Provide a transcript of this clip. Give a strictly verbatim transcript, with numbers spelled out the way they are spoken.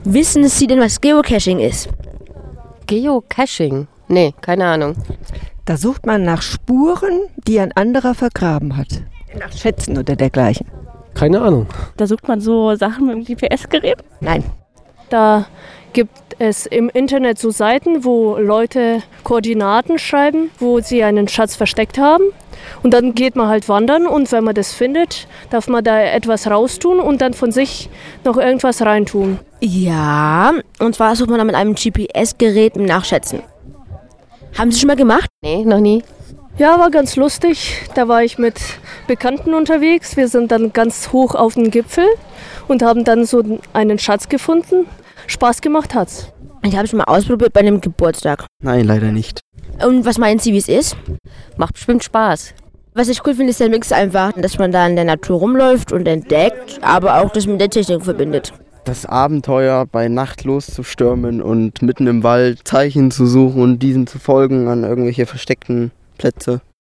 Wissen Sie denn, was Geocaching ist? Geocaching? Nee, keine Ahnung. Da sucht man nach Spuren, die ein anderer vergraben hat. Nach Schätzen oder dergleichen. Keine Ahnung. Da sucht man so Sachen mit dem G P S-Gerät? Nein. Da gibt es im Internet so Seiten, wo Leute Koordinaten schreiben, wo sie einen Schatz versteckt haben. Und dann geht man halt wandern und wenn man das findet, darf man da etwas raustun und dann von sich noch irgendwas reintun. Ja, und zwar sucht man dann mit einem G P S-Gerät im Nachschätzen. Haben Sie schon mal gemacht? Nee, noch nie. Ja, war ganz lustig. Da war ich mit Bekannten unterwegs. Wir sind dann ganz hoch auf den Gipfel und haben dann so einen Schatz gefunden. Spaß gemacht hat's. Ich habe es schon mal ausprobiert bei einem Geburtstag. Nein, leider nicht. Und was meinen Sie, wie es ist? Macht bestimmt Spaß. Was ich cool finde, ist der Mix einfach, dass man da in der Natur rumläuft und entdeckt, aber auch das mit der Technik verbindet. Das Abenteuer, bei Nacht loszustürmen und mitten im Wald Zeichen zu suchen und diesen zu folgen an irgendwelche versteckten Plätze.